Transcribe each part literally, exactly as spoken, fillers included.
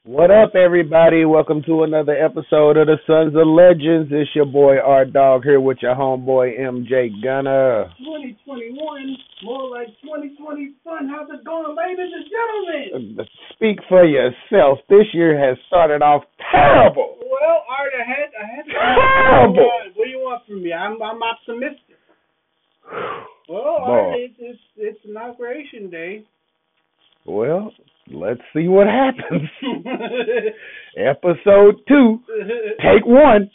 What up, everybody? Welcome to another episode of the Sons of Legends. It's your boy R Dog here with your homeboy M J Gunner. twenty twenty-one, more like twenty twenty fun. How's it going, ladies and gentlemen? Speak for yourself. This year has started off terrible. Well, Art, I had, I had to. Terrible. What do you want from me? I'm, I'm optimistic. Well, Art, it's, it's, it's inauguration day. Well, let's see what happens. Episode two, take one.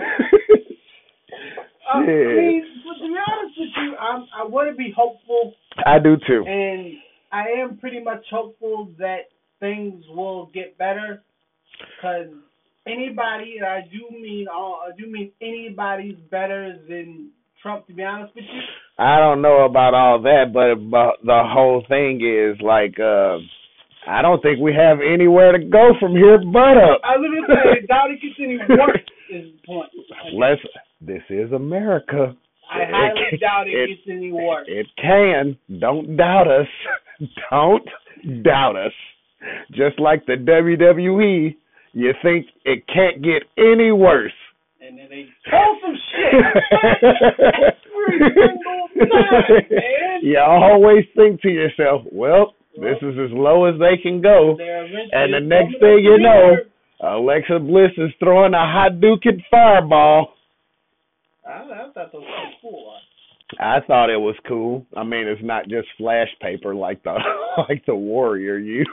uh, I mean, to be honest with you, I'm, I want to be hopeful. I do too. And I am pretty much hopeful that things will get better. Because anybody, and I do mean all, I do mean anybody's better than Trump, to be honest with you. I don't know about all that, but, but the whole thing is like, uh, I don't think we have anywhere to go from here but up. I was going to say, doubt it gets any worse is the point. Let's, this is America. I highly it, doubt it, it gets any worse. It can. Don't doubt us. Don't doubt us. Just like the W W E, you think it can't get any worse. And then they pull some shit. Every single time, man. You always think to yourself, well, this is as low as they can go. And the next thing you know, Alexa Bliss is throwing a Hadouken fireball. I, I thought that was cool. I thought it was cool. I mean, it's not just flash paper like the like the Warrior used.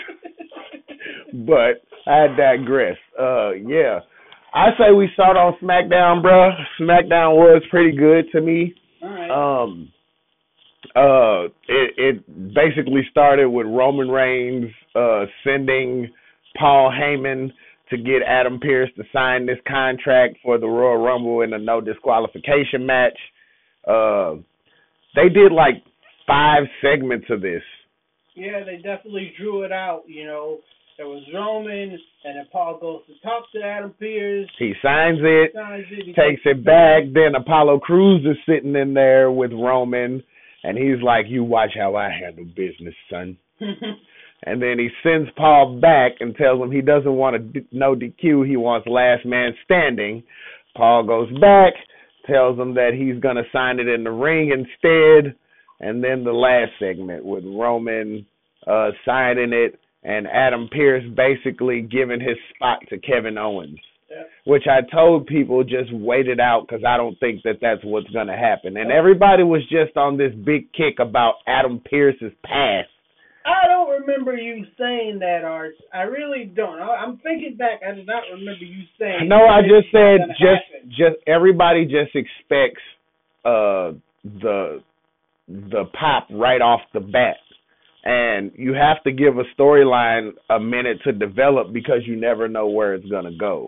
But I digress. Uh, yeah. I say we start on SmackDown, bro. SmackDown was pretty good to me. All right. Um, uh, it it basically started with Roman Reigns uh sending Paul Heyman to get Adam Pearce to sign this contract for the Royal Rumble in a no disqualification match. Uh, they did like five segments of this. Yeah, they definitely drew it out, you know. There was Roman, and then Paul goes to talk to Adam Pearce. He signs it, signs it he takes it back. Then Apollo Crews is sitting in there with Roman, and he's like, you watch how I handle business, son. And then he sends Paul back and tells him he doesn't want a no D Q. He wants last man standing. Paul goes back, tells him that he's going to sign it in the ring instead. And then the last segment with Roman uh, signing it, and Adam Pearce basically giving his spot to Kevin Owens, yeah. Which I told people just wait it out because I don't think that that's what's going to happen. And everybody was just on this big kick about Adam Pearce's past. I don't remember you saying that, Art. I really don't. I'm thinking back. I do not remember you saying. No, I just said just happen. just everybody just expects uh, the the pop right off the bat. And you have to give a storyline a minute to develop because you never know where it's going to go.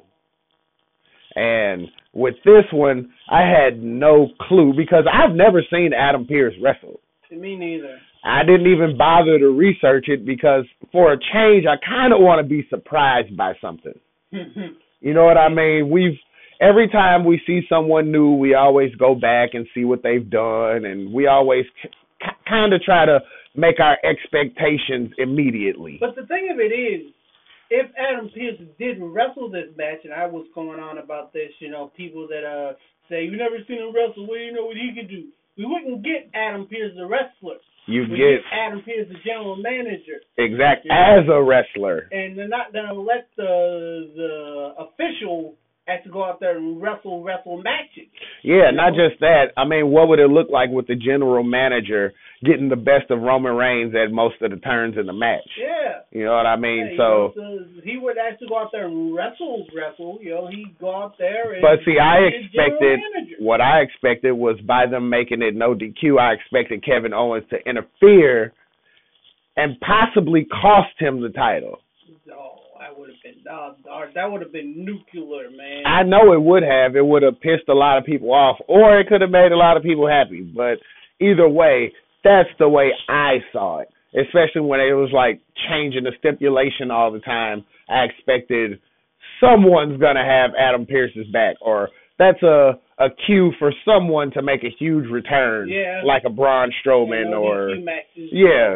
And with this one, I had no clue because I've never seen Adam Pearce wrestle. Me neither. I didn't even bother to research it because for a change, I kind of want to be surprised by something. You know what I mean? We've every time we see someone new, we always go back and see what they've done, and we always c- kind of try to make our expectations immediately. But the thing of it is, if Adam Pearce didn't wrestle this match, and I was going on about this, you know, people that uh say, you never seen him wrestle, well, you know what he could do. We wouldn't get Adam Pearce the wrestler. You we get, get Adam Pearce the general manager. Exact, yeah. As a wrestler. And they're not going to let the the official have to go out there and wrestle, wrestle matches. Yeah, you not know? just that. I mean, what would it look like with the general manager getting the best of Roman Reigns at most of the turns in the match? Yeah. You know what I mean? Yeah, so, know, so he would actually go out there and wrestle, wrestle. You know, he'd go out there and but see, I be expected manager. what I expected was by them making it no D Q. I expected Kevin Owens to interfere and possibly cost him the title. Oh, that would have been uh, that would have been nuclear, man. I know it would have. It would have pissed a lot of people off, or it could have made a lot of people happy. But either way, that's the way I saw it. Especially when it was like changing the stipulation all the time. I expected someone's gonna have Adam Pearce's back, or that's a a cue for someone to make a huge return, yeah. like a Braun Strowman yeah, or matches, yeah.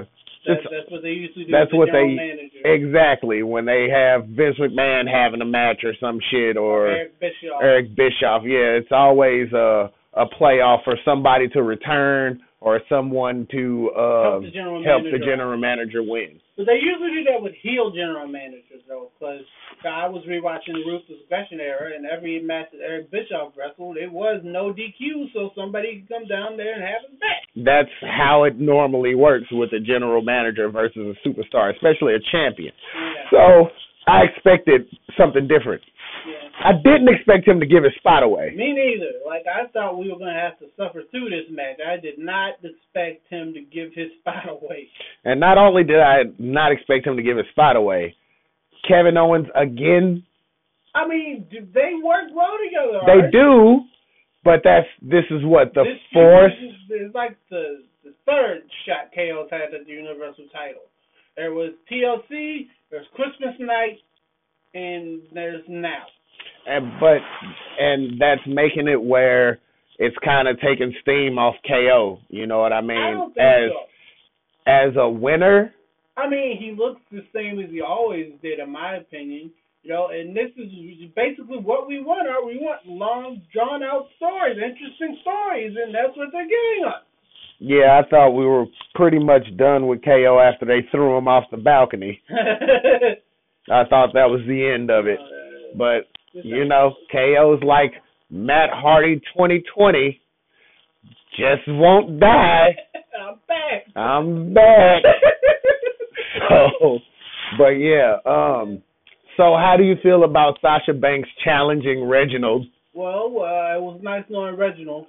That, that's what they usually do. That's with the what general they manager. exactly when they have Vince McMahon having a match or some shit or Eric Bischoff. Eric Bischoff. Yeah, it's always a a playoff for somebody to return or someone to uh, help the general help manager. the general manager win. But they usually do that with heel general managers, though, because I was rewatching the Ruthless Aggression era, and every match that Eric Bischoff wrestled, it was no D Q, so somebody could come down there and have him back. That's how it normally works with a general manager versus a superstar, especially a champion. Yeah. So I expected something different. Yeah. I didn't expect him to give his spot away. Me neither. Like, I thought we were going to have to suffer through this match. I did not expect him to give his spot away. And not only did I not expect him to give his spot away, Kevin Owens again. I mean, do they work well together? They right? do, but that's this is what the this fourth. It's like the the third shot K O's had at the Universal title. There was T L C, there's Christmas night, and there's now. And but and that's making it where it's kind of taking steam off K O. You know what I mean? I don't think as so. as a winner. I mean, he looks the same as he always did, in my opinion. You know, and this is basically what we want. We want long, drawn-out stories, interesting stories, and that's what they're giving us. Yeah, I thought we were pretty much done with K O after they threw him off the balcony. I thought that was the end of it. But, you know, K O's like Matt Hardy twenty twenty. Just won't die. I'm back. I'm back. So, but yeah, um, so how do you feel about Sasha Banks challenging Reginald? Well, uh, it was nice knowing Reginald.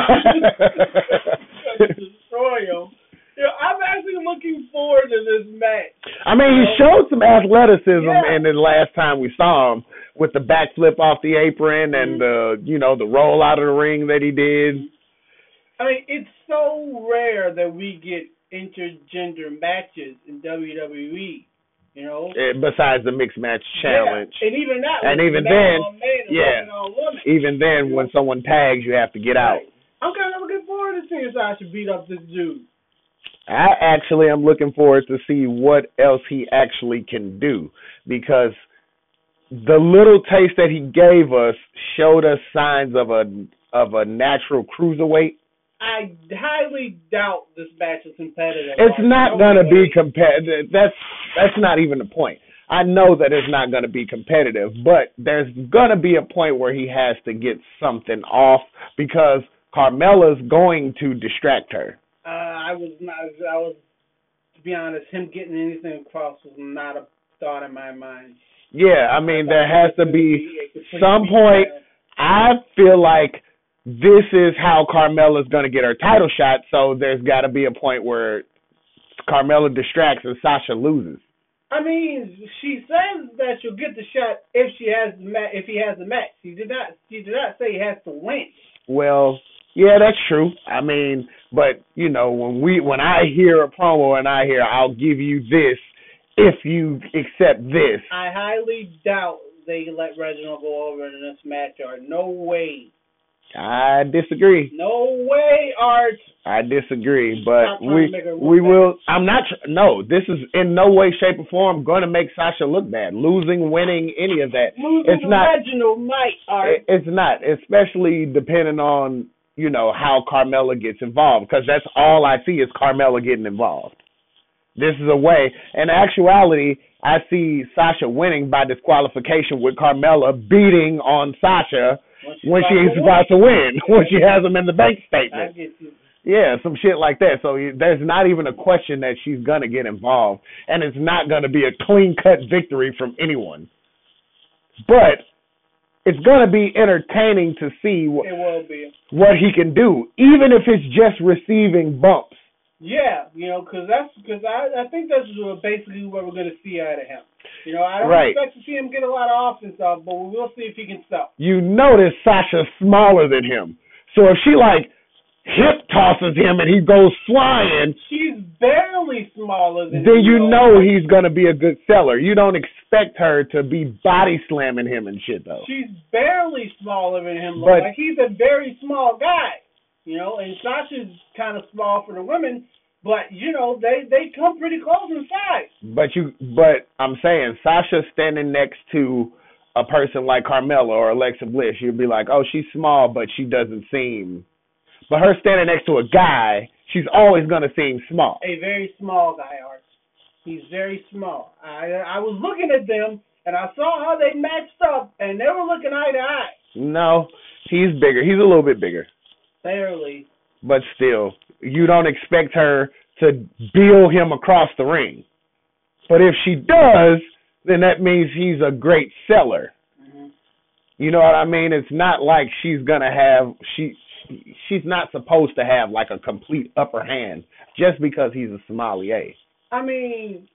Destroy him. You know, I'm actually looking forward to this match. I mean, he showed some athleticism yeah. in the last time we saw him with the backflip off the apron mm-hmm. and the, you know, the roll out of the ring that he did. I mean, it's so rare that we get intergender matches in W W E, you know. Besides the mixed match challenge, yeah. and even that, and even man then, on man and yeah, on woman. even then, when someone tags, you have to get right. out. I'm kind of looking forward to seeing Sasha beat up this dude. I actually am looking forward to see what else he actually can do, because the little taste that he gave us showed us signs of a of a natural cruiserweight. I highly doubt this match is competitive. It's not going to be competitive. That's that's not even the point. I know that it's not going to be competitive, but there's going to be a point where he has to get something off because Carmella's going to distract her. Uh, I was not. I was, to be honest, him getting anything across was not a thought in my mind. Yeah, I mean, there has to be some point. I feel like this is how Carmella's going to get her title shot, so there's got to be a point where Carmella distracts and Sasha loses. I mean, she says that she'll get the shot if she has the ma- if he has the match. She did not. She did not say he has to win. Well, yeah, that's true. I mean, but you know, when we when I hear a promo and I hear I'll give you this if you accept this. I highly doubt they let Reginald go over in this match. Or no way. I disagree. No way, Art. I disagree, but we we will. I'm not. No, this is in no way, shape, or form going to make Sasha look bad. Losing, winning, any of that. Losing it's not. Reginald might, Art. It's not, especially depending on you know how Carmella gets involved, because that's all I see is Carmella getting involved. This is a way. In actuality, I see Sasha winning by disqualification with Carmella beating on Sasha when she's about to win, when she has them in the bank statement. I get you. Yeah, some shit like that. So there's not even a question that she's going to get involved, and it's not going to be a clean-cut victory from anyone. But it's going to be entertaining to see what, it will be. what he can do, even if it's just receiving bumps. Yeah, you know, because that's because I, I think that's basically what we're going to see out of him. You know, I don't right. expect to see him get a lot of offense out, but we will see if he can sell. You notice Sasha's smaller than him. So if she, like, hip tosses him and he goes flying, she's barely smaller than then him. you know he's going to be a good seller. You don't expect her to be body slamming him and shit, though. She's barely smaller than him. But, like, he's a very small guy. You know, and Sasha's kind of small for the women, But you know, they they come pretty close in size. But you, but I'm saying Sasha standing next to a person like Carmella or Alexa Bliss, you'd be like, oh, she's small, but she doesn't seem. But her standing next to a guy, she's always gonna seem small. A very small guy, Art. He's very small. I I was looking at them and I saw how they matched up, and they were looking eye to eye. No, he's bigger. He's a little bit bigger. Barely. But still, you don't expect her to bill him across the ring. But if she does, then that means he's a great seller. Mm-hmm. You know what I mean? It's not like she's gonna have she she's not supposed to have like a complete upper hand just because he's a sommelier. I mean,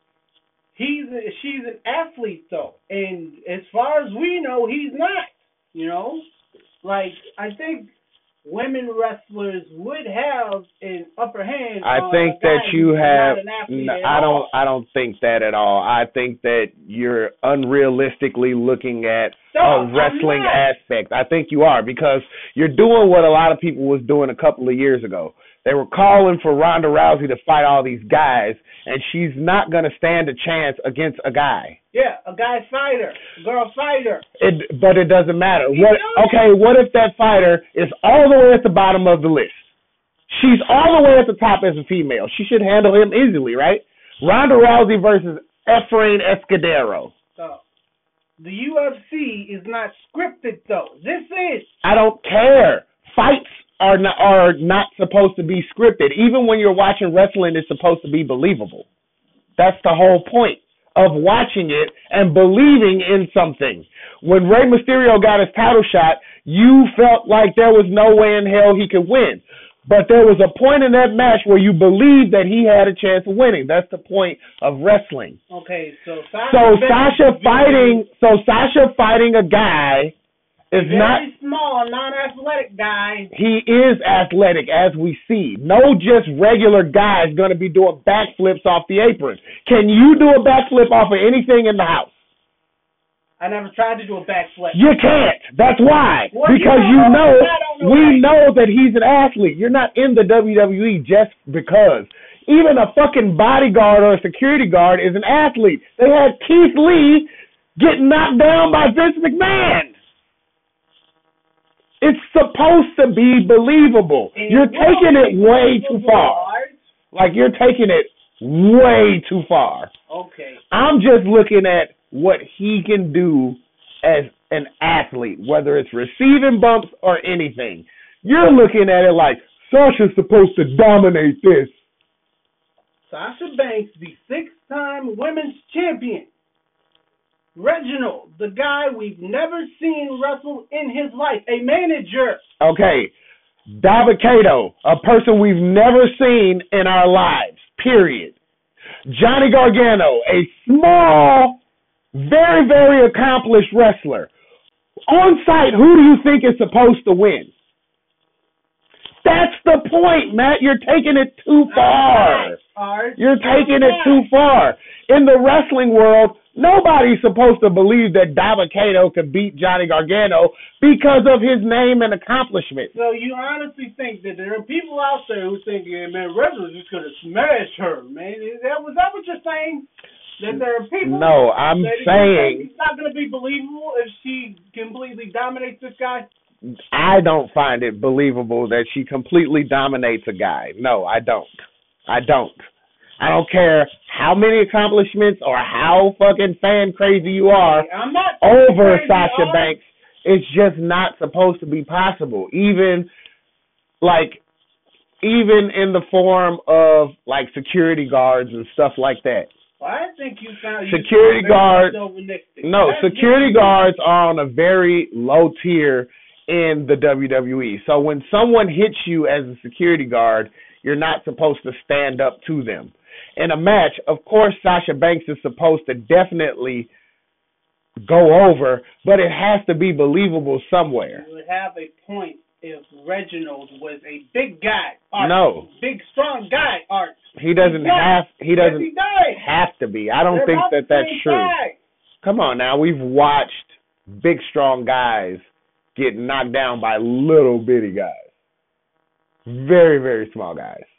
he's a, she's an athlete though, and as far as we know, he's not. You know, like I think women wrestlers would have an upper hand. I on think a guy that you who's have. not an No, athlete at I don't. all. I don't think that at all. I think that you're unrealistically looking at No, a I'm wrestling not. aspect. I think you are because you're doing what a lot of people was doing a couple of years ago. They were calling for Ronda Rousey to fight all these guys, and she's not going to stand a chance against a guy. Yeah, a guy fighter, a girl fighter. It, but it doesn't matter. He What? does. Okay, what if that fighter is all the way at the bottom of the list? She's all the way at the top as a female. She should handle him easily, right? Ronda Rousey versus Efrain Escudero. So, the U F C is not scripted though. This is. I don't care. Fights are not are not supposed to be scripted. Even when you're watching wrestling, it's supposed to be believable. That's the whole point of watching it and believing in something. When Rey Mysterio got his title shot, you felt like there was no way in hell he could win. But there was a point in that match where you believed that he had a chance of winning. That's the point of wrestling. Okay, so Sasha. So Sasha fighting, so Sasha fighting a guy is very not. small, non-athletic guy. He is athletic, as we see. No just regular guy is going to be doing backflips off the apron. Can you do a backflip off of anything in the house? I never tried to do a backflip. You can't. That's why. Well, because you you know, know, I don't know we that. know that he's an athlete. You're not in the W W E just because. Even a fucking bodyguard or a security guard is an athlete. They had Keith Lee get knocked down by Vince McMahon. It's supposed to be believable. And You're you taking know, it way too far. Art. Like, you're taking it way too far. Okay. I'm just looking at what he can do as an athlete, whether it's receiving bumps or anything. You're looking at it like, Sasha's supposed to dominate this. Sasha Banks, the six-time women's champion. Reginald, the guy we've never seen wrestle in his life, a manager. Okay, Dabba-Kato, a person we've never seen in our lives, period. Johnny Gargano, a small, very, very accomplished wrestler. On site, who do you think is supposed to win? That's the point, Matt. You're taking it too far. Art. You're taking it too far. In the wrestling world, nobody's supposed to believe that Dabba-Kato could beat Johnny Gargano because of his name and accomplishment. So you honestly think that there are people out there who think, yeah, man, Reginald's just going to smash her, man? Is that, was that what you're saying? That there are people No, I'm that saying it's not going to be believable if she completely dominates this guy? I don't find it believable that she completely dominates a guy. No, I don't. I don't. I don't care how many accomplishments or how fucking fan crazy you are I'm not over crazy, Sasha Art. Banks. It's just not supposed to be possible. Even like even in the form of like security guards and stuff like that. Well, I think you sound Security you sound guards- very chauvinistic. No, That's security just- guards are on a very low tier in the W W E. So when someone hits you as a security guard, you're not supposed to stand up to them. In a match, of course, Sasha Banks is supposed to definitely go over, but it has to be believable somewhere. You would have a point if Reginald was a big guy. Art. No. Big, strong guy, Art. He doesn't He's not. have he Yes, doesn't he does. have to be. I don't They're think about that the that's same true. size. Come on now, we've watched big strong guys get knocked down by little bitty guys. Very, very small guys.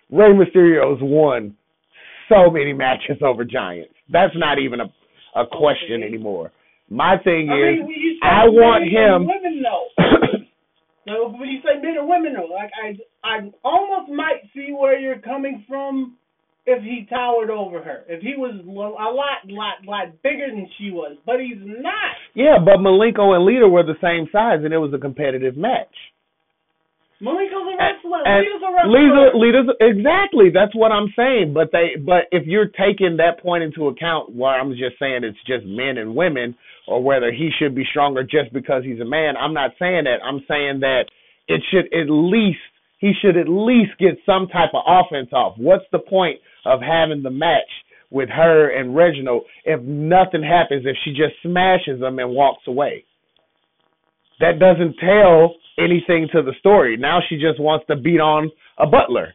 Rey Mysterio's won so many matches over Giants. That's not even a, a question anymore. My thing I is, mean, when you say I want men him. and women, though. So when you say men and women, though, like I, I almost might see where you're coming from if he towered over her. If he was a lot, lot, lot bigger than she was, but he's not. Yeah, but Malenko and Lita were the same size, and it was a competitive match. Malenko's a wrestler. And Lita's a wrestler. Lita, Lita's exactly. That's what I'm saying. But they, but if you're taking that point into account, where I'm just saying it's just men and women, or whether he should be stronger just because he's a man, I'm not saying that. I'm saying that it should at least he should at least get some type of offense off. What's the point of having the match with her and Reginald if nothing happens, if she just smashes him and walks away? That doesn't tell anything to the story. Now she just wants to beat on a butler.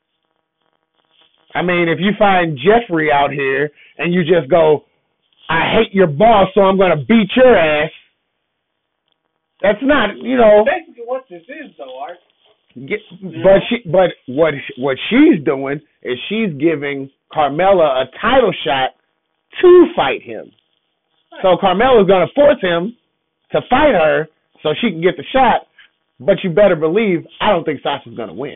I mean, if you find Jeffrey out here and you just go, I hate your boss, so I'm going to beat your ass. That's not, you know. Basically what this is, though, Art. Get, but she, but what what she's doing is she's giving Carmella a title shot to fight him. Right. So Carmella's going to force him to fight her so she can get the shot. But you better believe I don't think Sasha's going to win.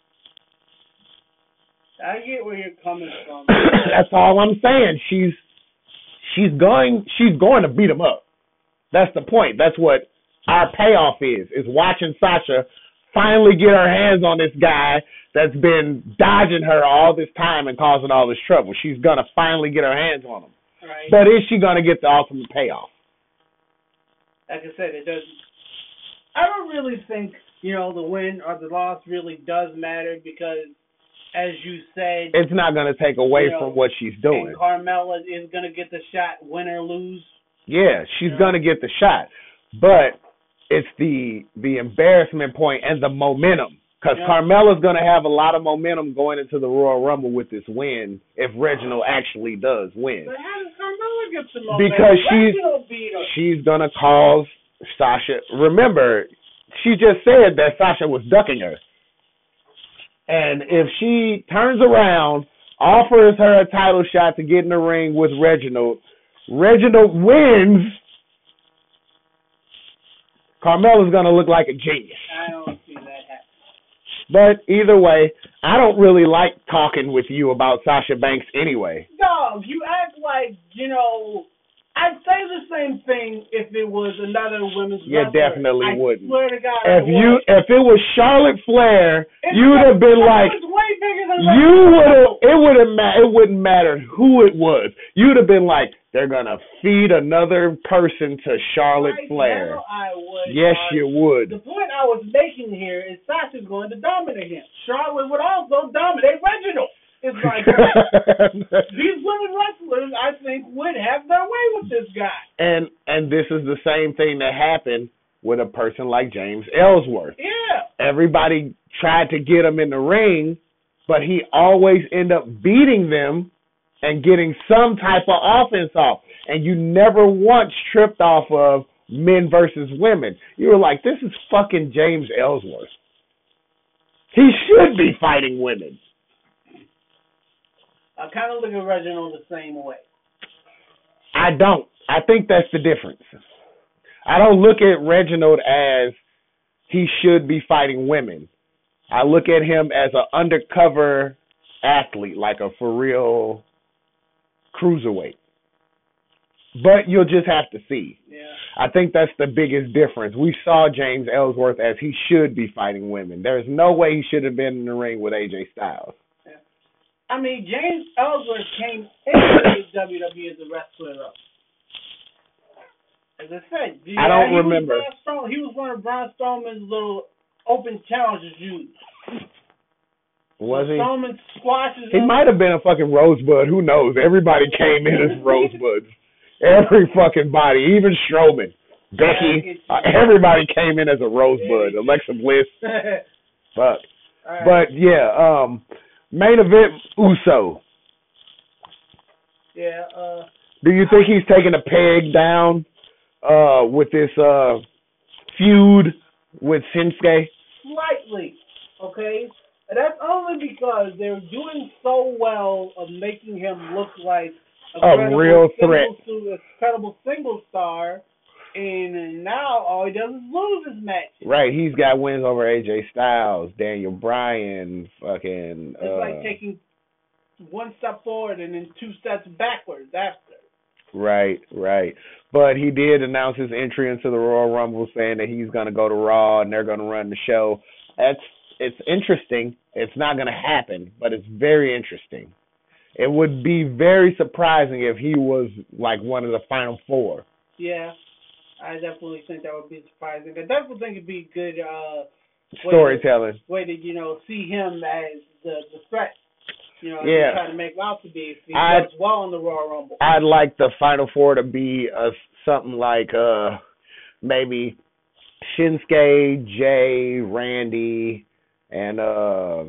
I get where you're coming from. That's all I'm saying. She's she's going she's going to beat him up. That's the point. That's what our payoff is, is watching Sasha finally get her hands on this guy that's been dodging her all this time and causing all this trouble. She's going to finally get her hands on him. Right. But is she going to get the ultimate payoff? Like I said, it doesn't. I don't really think, you know, the win or the loss really does matter because, as you said, it's not going to take away you know, from what she's doing. And Carmella is going to get the shot, win or lose. Yeah, she's you know? going to get the shot. But it's the the embarrassment point and the momentum. Because yeah. Carmella's going to have a lot of momentum going into the Royal Rumble with this win if Reginald actually does win. But how does Carmella get the momentum? Because she's, she's going to cause Sasha. Remember, she just said that Sasha was ducking her. And if she turns around, offers her a title shot to get in the ring with Reginald, Reginald wins, Carmella's going to look like a genius. I don't see that happening. But either way, I don't really like talking with you about Sasha Banks anyway. Dog, you act like, you know, I'd say the same thing if it was another women's yeah, wrestler. definitely I wouldn't. Swear to God, if you would. if it was Charlotte Flair, if you'd have been like, way bigger than you would have. It would have. Ma- it wouldn't matter who it was. You'd have been like, they're gonna feed another person to Charlotte right Flair. Now I would. Yes, uh, you would. The point I was making here is Sasha's going to dominate him. Charlotte would also dominate Reginald. It's like these women wrestlers, I think, would have their way with this guy. And and this is the same thing that happened with a person like James Ellsworth. Yeah. Everybody tried to get him in the ring, but he always ended up beating them and getting some type of offense off. And you never once tripped off of men versus women. You were like, this is fucking James Ellsworth. He should be fighting women. I kind of look at Reginald the same way. I don't. I think that's the difference. I don't look at Reginald as he should be fighting women. I look at him as an undercover athlete, like a for real cruiserweight. But you'll just have to see. Yeah. I think that's the biggest difference. We saw James Ellsworth as he should be fighting women. There's no way he should have been in the ring with A J Styles. I mean, James Ellsworth came into W W E as a wrestler, though. As I said, yeah, I don't he remember. Was Braun he was one of Braun Strowman's little open challenges used. Was he? Strowman squashes He him. might have been a fucking rosebud. Who knows? Everybody came in as rosebuds. Every fucking body, even Strowman, Becky, uh, everybody came in as a rosebud. Alexa Bliss. Fuck. Right. But yeah, um. Main event, Uso. Yeah. Uh, Do you think he's taking a peg down uh, with this uh, feud with Shinsuke? Slightly, okay? And that's only because they're doing so well of making him look like a A credible real threat. single, a credible single star. And now all he does is lose his matches. Right, he's got wins over A J Styles, Daniel Bryan, fucking. It's uh, like taking one step forward and then two steps backwards after. Right, right. But he did announce his entry into the Royal Rumble, saying that he's going to go to Raw and they're going to run the show. That's it's interesting. It's not going to happen, but it's very interesting. It would be very surprising if he was like one of the final four. Yeah, I definitely think that would be surprising. I definitely think it'd be good uh, storytelling. Way to, way to you know see him as the the threat. You know, yeah. trying to make out to be if he I'd, does well in the Royal Rumble. I'd like the final four to be uh, something like uh, maybe Shinsuke, Jay, Randy, and uh,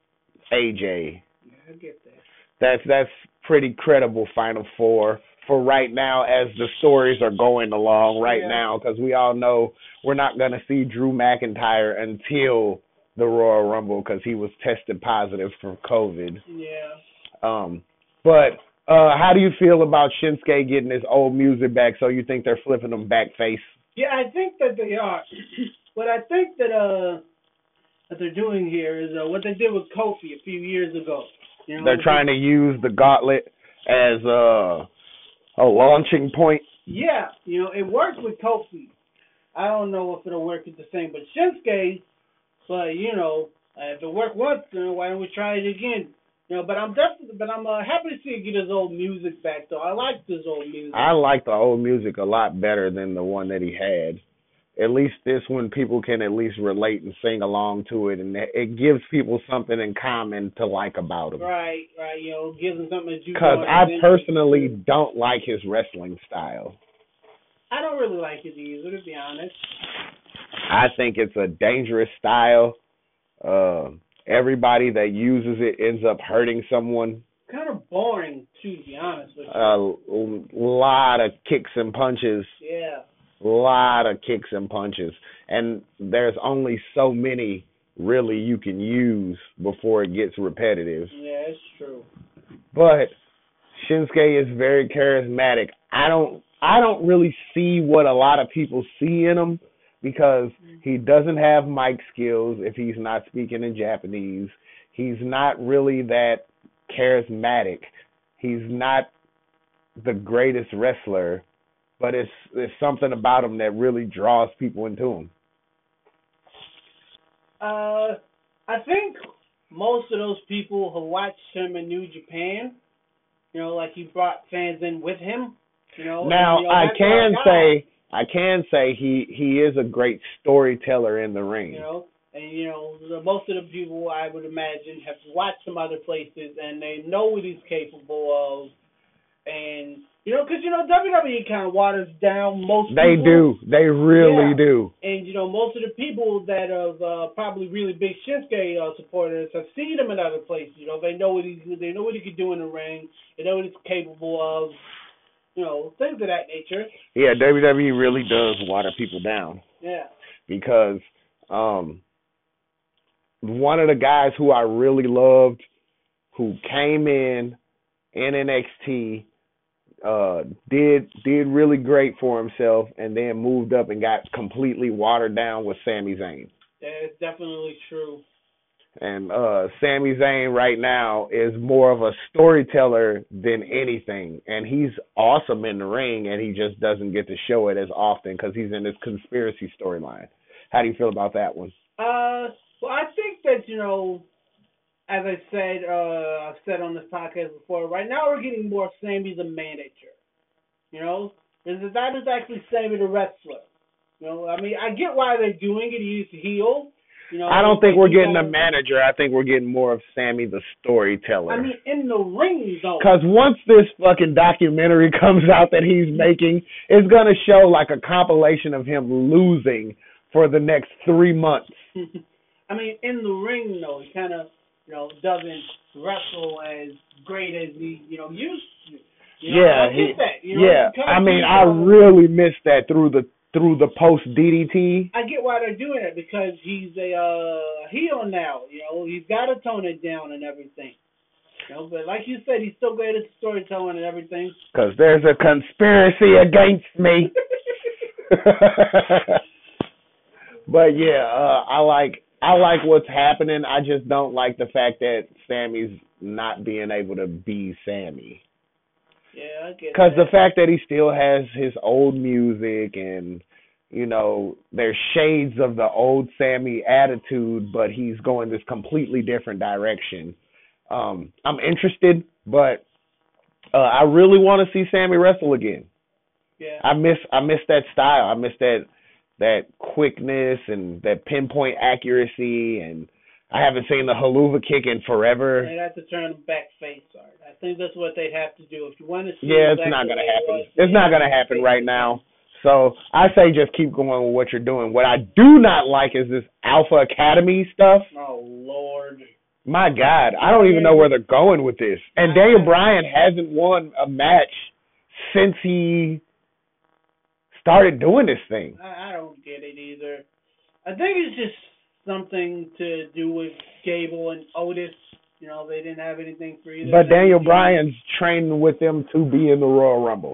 A J. Yeah, I get that. That's that's pretty credible final four for right now as the stories are going along right yeah. now, because we all know we're not going to see Drew McIntyre until the Royal Rumble because he was tested positive for COVID. Yeah. Um, but uh, how do you feel about Shinsuke getting his old music back? So you think they're flipping him back face? Yeah, I think that they are. What I think that uh that they're doing here is uh, what they did with Kofi a few years ago. You know, they're trying to use the gauntlet as uh, a launching point. Yeah, you know, it worked with Kofi. I don't know if it'll work with the same, but Shinsuke. But you know, uh, if it worked once, you know, why don't we try it again? You know, but I'm definitely, but I'm uh, happy to see him get his old music back. Though I like his old music. I like the old music a lot better than the one that he had. At least this one, people can at least relate and sing along to it, and it gives people something in common to like about him. Right, right. You know, gives him something to do. Because I personally don't like his wrestling style. I don't really like it either, to be honest. I think it's a dangerous style. Uh, everybody that uses it ends up hurting someone. Kind of boring, too, to be honest with you. A lot of kicks and punches. Yeah. A lot of kicks and punches. And there's only so many really you can use before it gets repetitive. Yeah, it's true. But Shinsuke is very charismatic. I don't I don't really see what a lot of people see in him, because he doesn't have mic skills if he's not speaking in Japanese. He's not really that charismatic. He's not the greatest wrestler, but it's, it's something about him that really draws people into him. Uh, I think most of those people who watched him in New Japan, you know, like he brought fans in with him. You know, now, and, you know, I can I say... I can say he, he is a great storyteller in the ring. You know, and you know, the, most of the people I would imagine have watched some other places and they know what he's capable of. And you know, because you know, W W E kind of waters down most. They people. do. They really yeah. do. And you know, most of the people that are uh, probably really big Shinsuke uh, supporters have seen him in other places. You know, they know what he they know what he can do in the ring. They know what he's capable of. You know, things of that nature. Yeah, W W E really does water people down. Yeah. Because um, one of the guys who I really loved, who came in in N X T, uh, did did really great for himself, and then moved up and got completely watered down with Sami Zayn. That is definitely true. And uh, Sami Zayn right now is more of a storyteller than anything. And he's awesome in the ring, and he just doesn't get to show it as often because he's in this conspiracy storyline. How do you feel about that one? Uh, well, I think that, you know, as I said, uh, I've said on this podcast before, right now we're getting more Sami the manager. You know, is that is actually Sami the wrestler. You know, I mean, I get why they're doing it. He's a heel. You know, I don't think we're getting a manager. I think we're getting more of Sami the storyteller. I mean, in the ring, though. Because once this fucking documentary comes out that he's making, it's going to show like a compilation of him losing for the next three months. I mean, in the ring, though, he kind of, you know, doesn't wrestle as great as he, you know, used to. You know, yeah, I he, get that. You know, yeah. I mean, I really missed that through the through the post D D T. I get why they're doing it because he's a uh, heel now. You know, he's got to tone it down and everything. You know, but like you said, he's still great at storytelling and everything. Because there's a conspiracy against me. But yeah, uh, I like I like what's happening. I just don't like the fact that Sammy's not being able to be Sammy. Yeah, I get. Because the fact that he still has his old music and, you know, there's shades of the old Sammy attitude, but he's going this completely different direction. Um, I'm interested, but uh, I really want to see Sammy wrestle again. Yeah. I miss I miss that style. I miss that that quickness and that pinpoint accuracy, and I haven't seen the haluva kick in forever. They have to turn him back face art. I think that's what they have to do. If you want to see, yeah, it's not gonna happen. It's not gonna happen right now. So I say just keep going with what you're doing. What I do not like is this Alpha Academy stuff. Oh Lord. My God, I don't even know where they're going with this. And Daniel Bryan hasn't won a match since he started doing this thing. I, I don't get it either. I think it's just something to do with Gable and Otis. You know, they didn't have anything for either. But Daniel Bryan's training with them to be in the Royal Rumble.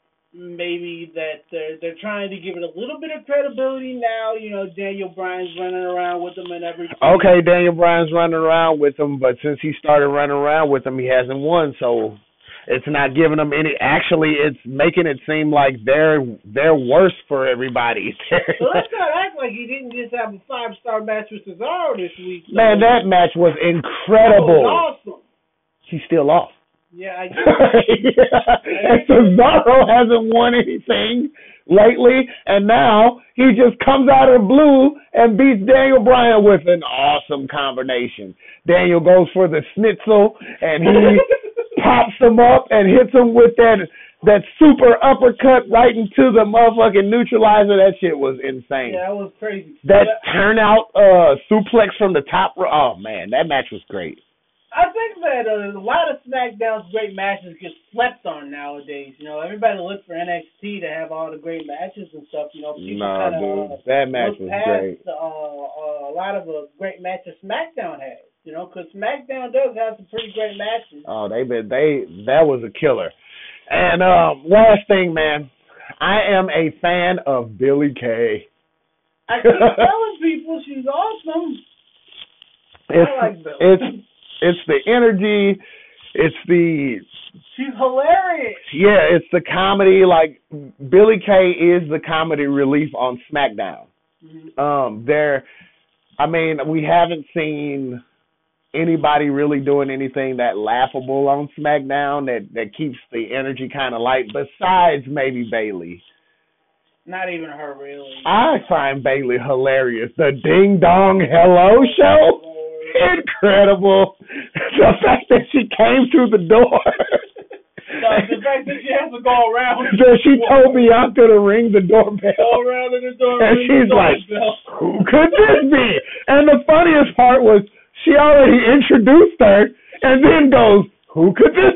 Maybe that they're, they're trying to give it a little bit of credibility now. You know, Daniel Bryan's running around with them and everything. Okay, Daniel Bryan's running around with them, but since he started running around with them, he hasn't won, so it's not giving them any. Actually, it's making it seem like they're they're worse for everybody. So let's not act like he didn't just have a five star match with Cesaro this week. So Man, that match was incredible. That was awesome. He's still lost. Yeah, I get it. Yeah. And Cesaro hasn't won anything lately, and now he just comes out of the blue and beats Daniel Bryan with an awesome combination. Daniel goes for the schnitzel, and he pops him up and hits him with that that super uppercut right into the motherfucking neutralizer. That shit was insane. Yeah, that was crazy. That but, turnout uh, suplex from the top. Oh, man, that match was great. I think that uh, a lot of SmackDown's great matches get slept on nowadays. You know, everybody looks for N X T to have all the great matches and stuff. You know, people nah, kinda, dude, uh, that match was past, great. Uh, uh, a lot of uh, great matches SmackDown has. You know, because SmackDown does have some pretty great matches. Oh, they been they that was a killer. And um, last thing, man, I am a fan of Billie Kay. I keep telling people she's awesome. It's I like Billie. it's it's the energy, it's the she's hilarious. Yeah, it's the comedy. Like Billie Kay is the comedy relief on SmackDown. Mm-hmm. Um, there, I mean, we haven't seen anybody really doing anything that laughable on SmackDown that, that keeps the energy kind of light, besides maybe Bayley. Not even her, really. I find Bayley hilarious. The Ding Dong Hello Show? Incredible. The fact that she came through the door. No, the fact that she has to go around. So she told Bianca to ring the doorbell. Go around in the door. And she's like, who could this be? And the funniest part was, she already introduced her and then goes, who could this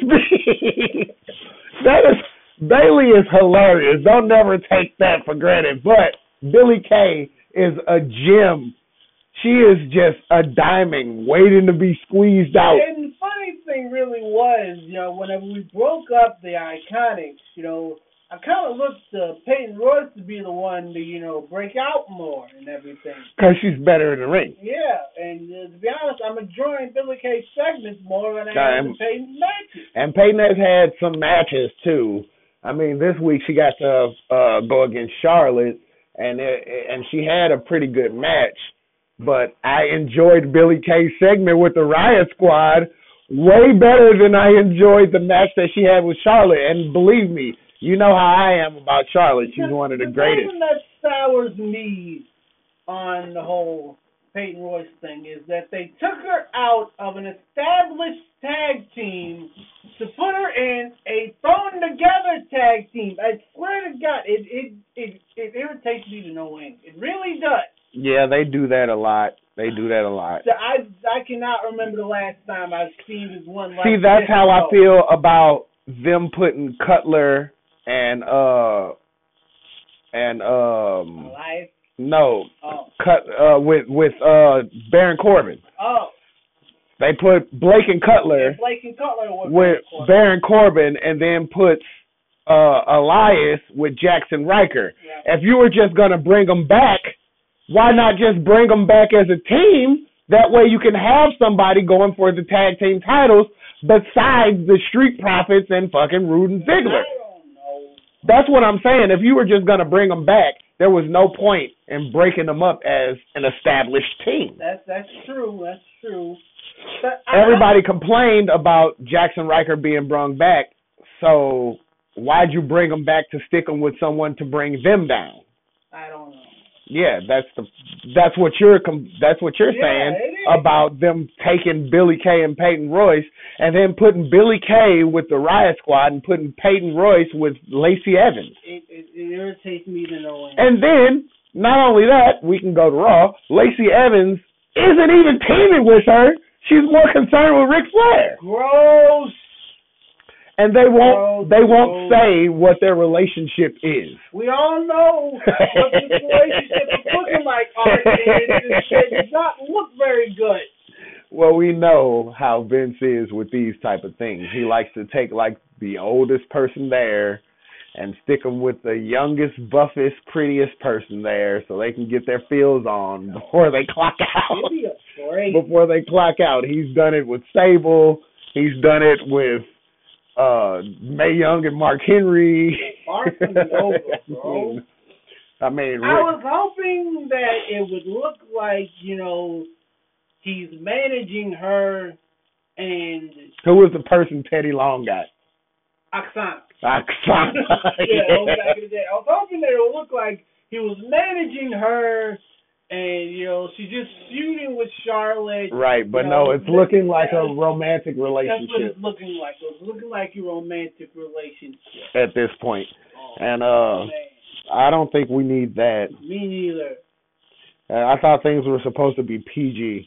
be? That is, Bayley is hilarious. Don't never take that for granted. But Billie Kay is a gem. She is just a diamond waiting to be squeezed out. And the funny thing really was, you know, whenever we broke up the Iconics, you know, I kind of looked to Peyton Royce to be the one to, you know, break out more and everything. Because she's better in the ring. Yeah, and uh, to be honest, I'm enjoying Billie Kay's segments more than I am Peyton's matches. And Peyton has had some matches, too. I mean, this week she got to uh, go against Charlotte, and it, and she had a pretty good match. But I enjoyed Billie Kay's segment with the Riot Squad way better than I enjoyed the match that she had with Charlotte. And believe me, you know how I am about Charlotte. She's one of the, the greatest. The thing that sours me on the whole Peyton Royce thing is that they took her out of an established tag team to put her in a thrown-together tag team. I swear to God, it it, it, it irritates me to no end. It really does. Yeah, they do that a lot. They do that a lot. I, I cannot remember the last time I've seen this one like See, that's this how I go. feel about them putting Cutler and uh and um, Life. no, Oh. cut uh with with uh Baron Corbin. Oh. They put Blake and Cutler Yeah, Blake and Cutler with, with Baron Corbin. Baron Corbin, and then put uh Elias with Jackson Riker. Yeah. If you were just gonna bring them back, why not just bring them back as a team? That way you can have somebody going for the tag team titles besides the Street Profits and fucking Rude and Ziggler. I don't know. That's what I'm saying. If you were just going to bring them back, there was no point in breaking them up as an established team. That's that's true. That's true. But Everybody I, complained about Jackson Riker being brought back, so why'd you bring them back to stick them with someone to bring them down? I don't know. Yeah, that's the that's what you're that's what you're Yeah, saying it is. about them taking Billy Kay and Peyton Royce and then putting Billy Kay with the Riot Squad and putting Peyton Royce with Lacey Evans. It, it, it irritates me to no end. And then not only that, we can go to Raw. Lacey Evans isn't even teaming with her. She's more concerned with Ric Flair. Gross. And they won't Gross, they won't gross. say what their relationship is. We all know what this relationship is looking like, Art. It does not look very good. Well, we know how Vince is with these type of things. He likes to take like the oldest person there and stick them with the youngest, buffest, prettiest person there so they can get their feels on before they clock out. Before they clock out. He's done it with Sable. He's done it with uh, Mae Young and Mark Henry. Mark is over, bro. I mean, I was hoping that it would look like, you know, he's managing her and... Who was the person Teddy Long got? Oksana. Oksana. yeah, yeah. Back in the day. I was hoping that it would look like he was managing her and, you know, she's just feuding with Charlotte. Right, but you no, know, it's looking like a romantic relationship. That's what it's looking like. It's looking like a romantic relationship. At this point. Oh, and uh, man. I don't think we need that. Me neither. Uh, I thought things were supposed to be P G.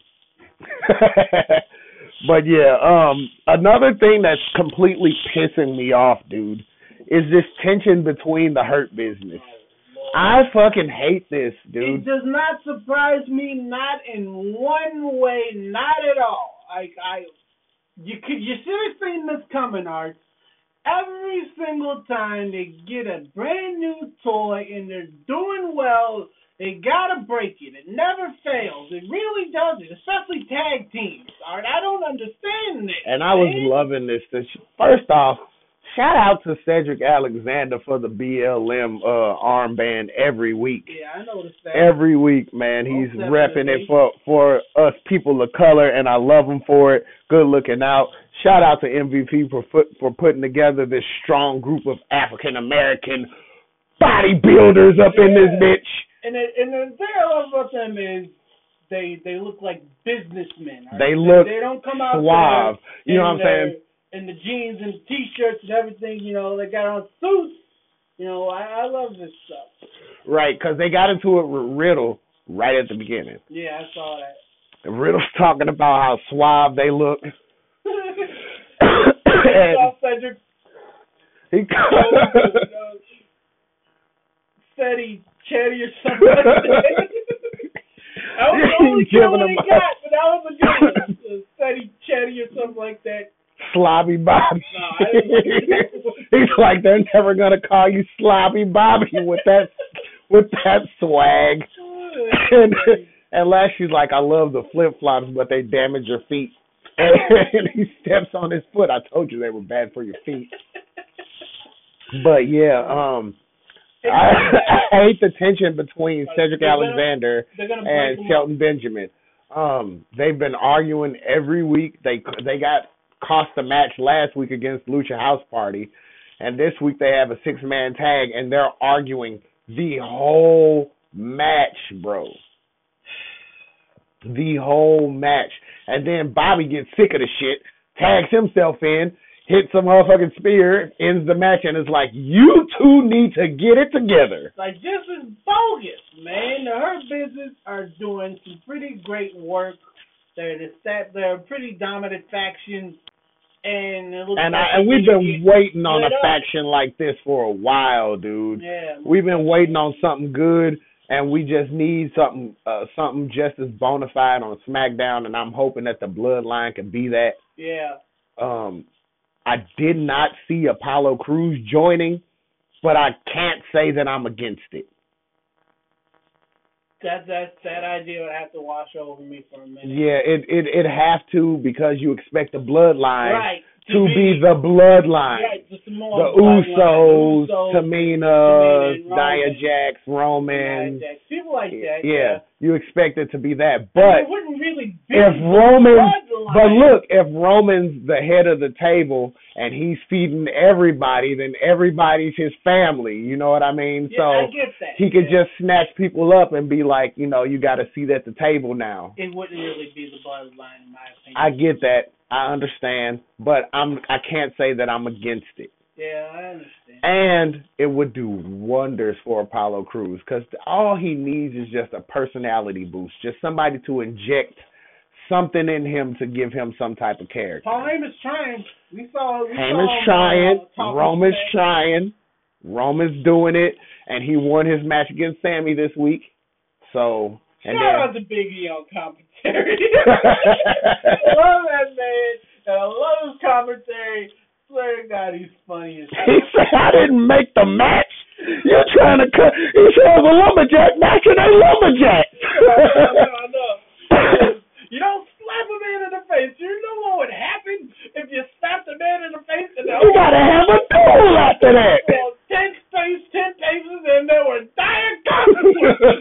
But yeah, um, another thing that's completely pissing me off, dude, is this tension between the Hurt Business. I fucking hate this, dude. It does not surprise me, not in one way, not at all. Like I, you could, you should have seen this coming, Art. Every single time they get a brand new toy and they're doing well, they gotta break it. It never fails. It really doesn't, especially tag teams. Art, I don't understand this. And I was man. loving this. First off, shout out to Cedric Alexander for the B L M uh, armband every week. Yeah, I noticed that. Every week, man. He's Most repping definitely. it for, for us people of color, and I love him for it. Good looking out. Shout out to M V P for for putting together this strong group of African-American bodybuilders up yeah. in this bitch. And the, and the thing I love about them is they they look like businessmen. Right? They look they, they don't come out suave. there You know what I'm their, saying? In the jeans and t-shirts and everything, you know, they got on suits. You know, I, I love this stuff. Right, because they got into it with Riddle right at the beginning. Yeah, I saw that. And Riddle's talking about how suave they look. I saw Cedric. He said he chatty or something like that. That was the only good one he got, but that was a good one. Said he chatty or something like that. Sloppy Bobby. No, I didn't like that. He's like, they're never gonna call you Sloppy Bobby with that with that swag. and, and last she's like, I love the flip flops, but they damage your feet. And he steps on his foot. I told you they were bad for your feet. But yeah, um, I, I hate the tension between Cedric they're gonna, Alexander they're gonna and Shelton up. Benjamin. Um, they've been arguing every week. They they got cost a match last week against Lucha House Party, and this week they have a six man tag, and they're arguing the whole match, bro. The whole match. And then Bobby gets sick of the shit, tags himself in, hits a motherfucking spear, ends the match, and is like, you two need to get it together. Like, this is bogus, man. The Hurt Business are doing some pretty great work. They're, the, they're a pretty dominant faction. And it looks And like I, and they're we've gonna been get waiting on a split up. faction like this for a while, dude. Yeah. We've been waiting on something good, and we just need something, uh, something just as bona fide on SmackDown. And I'm hoping that the Bloodline can be that. Yeah. Um, I did not see Apollo Crews joining, but I can't say that I'm against it. That that that idea would have to wash over me for a minute. Yeah, it it it have to, because you expect the Bloodline Right. to, to be, be the Bloodline. Right, just more the Usos, Usos, Tamina, Tamina Nia Jax, Roman. Nia Jax. People like that. Yeah, yeah. You expect it to be that, but I mean, it wouldn't really be if the Roman, Bloodline. But look, if Roman's the head of the table and he's feeding everybody, then everybody's his family. You know what I mean? Yeah, so I get that. He could yeah. just snatch people up and be like, you know, you got to seat at the table now. It wouldn't really be the Bloodline, in my opinion. I get that. I understand, but I'm I can't say that I'm against it. Yeah, I understand. And it would do wonders for Apollo Crews, because all he needs is just a personality boost, just somebody to inject something in him to give him some type of character. Paul Heyman's trying. We saw. We Heyman's saw trying. Uh, Roman's trying. Roman's doing it, and he won his match against Sammy this week. So. And Shout then, out to Big E on commentary. I love that man. And I love his commentary. Swear to God, he's funny as He said, I didn't make the match. You're trying to cut. He said, it was a lumberjack match and they lumberjacks. I know, I know. You don't slap a man in the face. You know what would happen if you slapped a man in the face? And you got to have a duel after that. Well, ten space, ten paces, and there were dire consequences.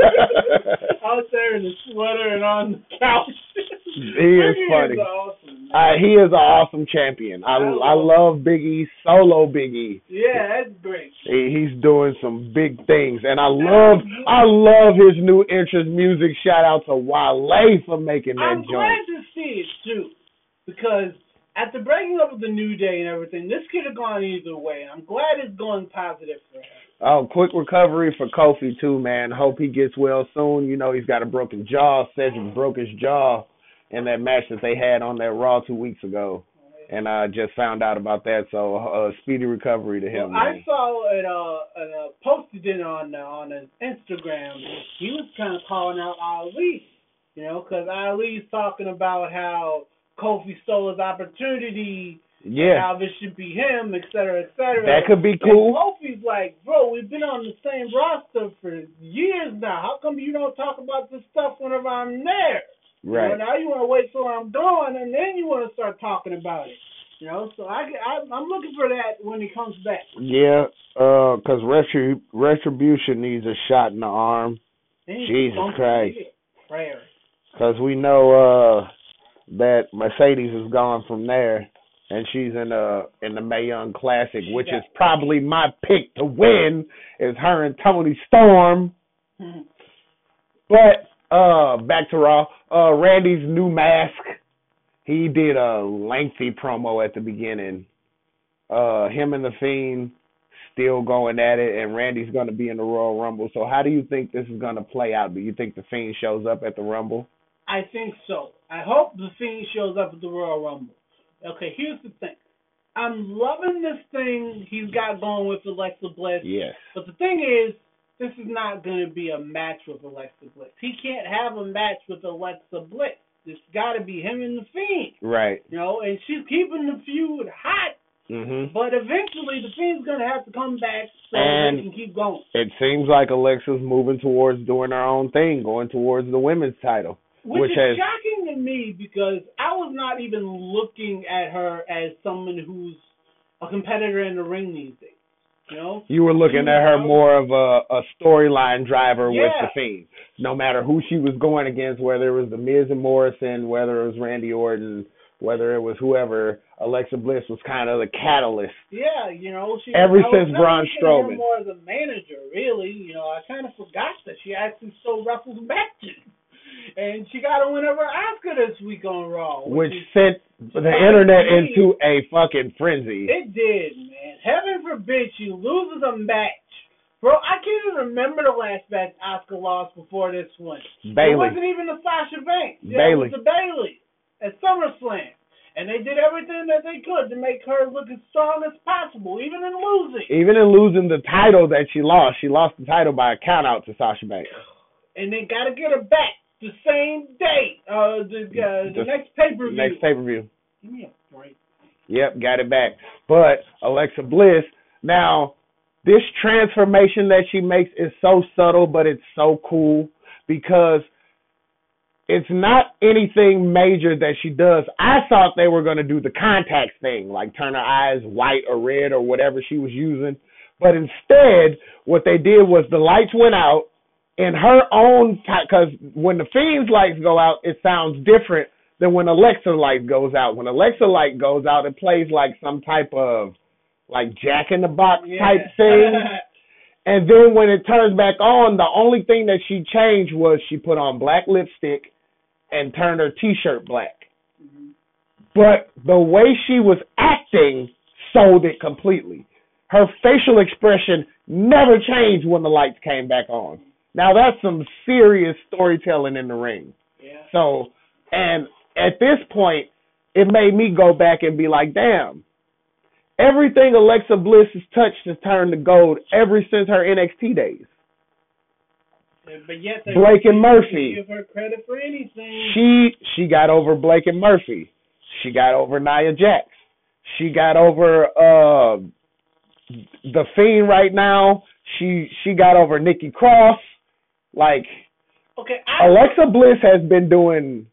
Out there in the sweater and on the couch. He is funny. Is awesome, uh, he is an awesome champion. I, I, I love Big E, solo Big E. Yeah, that's great. He, he's doing some big things, and I love I love his new interest music. Shout out to Wale for making that I'm joint. glad to see it too, because at the breaking up of the New Day and everything, this could have gone either way. I'm glad it's going positive for him. Oh, quick recovery for Kofi too, man. Hope he gets well soon. You know he's got a broken jaw. Cedric broke his jaw in that match that they had on that Raw two weeks ago, and I just found out about that. So uh, speedy recovery to him. Well, I man. saw it uh, uh posted it on uh, on his Instagram. He was kind of calling out Ali, you know, because Ali's talking about how Kofi stole his opportunity. Yeah. How this should be him, et cetera, et cetera. That could be cool. And Kofi's like, bro, we've been on the same roster for years now. How come you don't talk about this stuff whenever I'm there? Right. You know, now you want to wait till I'm gone, and then you want to start talking about it. You know, so I, I, I'm looking for that when he comes back. Yeah, uh, because Retrib- Retribution needs a shot in the arm. Jesus Christ. Prayer. Because we know uh, that Mercedes is gone from there. And she's in uh in the Mae Young Classic, which is probably my pick to win, is her and Toni Storm. Mm-hmm. But uh back to Raw. Uh Randy's new mask. He did a lengthy promo at the beginning. Uh him and the Fiend still going at it, and Randy's gonna be in the Royal Rumble. So how do you think this is gonna play out? Do you think the Fiend shows up at the Rumble? I think so. I hope the Fiend shows up at the Royal Rumble. Okay, here's the thing. I'm loving this thing he's got going with Alexa Bliss. Yes. But the thing is, this is not going to be a match with Alexa Bliss. He can't have a match with Alexa Bliss. It's got to be him and the Fiend. Right. You know, and she's keeping the feud hot. Mm-hmm. But eventually, the Fiend's going to have to come back so and they can keep going. It seems like Alexa's moving towards doing her own thing, going towards the women's title. Which, Which is has, shocking to me, because I was not even looking at her as someone who's a competitor in the ring these days. You know, you were looking at her more of a, a storyline driver yeah. with the Fiend. No matter who she was going against, whether it was the Miz and Morrison, whether it was Randy Orton, whether it was whoever, Alexa Bliss was kind of the catalyst. Yeah, you know, she ever I since Braun Strowman. More as a manager, really. You know, I kind of forgot that she actually stole Russell's matches. And she got to win over Asuka this week on Raw. Which, which sent the internet into a fucking frenzy. It did, man. Heaven forbid she loses a match. Bro, I can't even remember the last match Asuka lost before this one. Bayley. It wasn't even the Sasha Banks. Yeah, Bayley. It was the Bayley at SummerSlam. And they did everything that they could to make her look as strong as possible, even in losing. Even in losing the title that she lost. She lost the title by a count out to Sasha Banks. And they got to get her back the same day. Uh, the uh, the, the next pay-per-view. Next pay-per-view. Give me a break. Yep, got it back. But Alexa Bliss, now, this transformation that she makes is so subtle, but it's so cool because it's not anything major that she does. I thought they were going to do the contacts thing, like turn her eyes white or red or whatever she was using. But instead, what they did was the lights went out in her own, because when the Fiend's lights go out, it sounds different than when Alexa light goes out. When Alexa light goes out, it plays like some type of like Jack in the Box yeah. type thing. And then when it turns back on, the only thing that she changed was she put on black lipstick and turned her t-shirt black. Mm-hmm. But the way she was acting sold it completely. Her facial expression never changed when the lights came back on. Now that's some serious storytelling in the ring. Yeah. So, and at this point, it made me go back and be like, damn, everything Alexa Bliss has touched has turned to gold ever since her N X T days. But yet they Blake and Murphy. Give her credit for anything. She she got over Blake and Murphy. She got over Nia Jax. She got over uh, the Fiend right now. She she got over Nikki Cross. Like, okay, I, Alexa Bliss has been doing